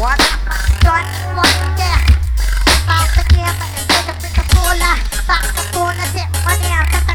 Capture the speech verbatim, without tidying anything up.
What? Don't want it. About the game, it's a bit of cola. Back the corner, sit money.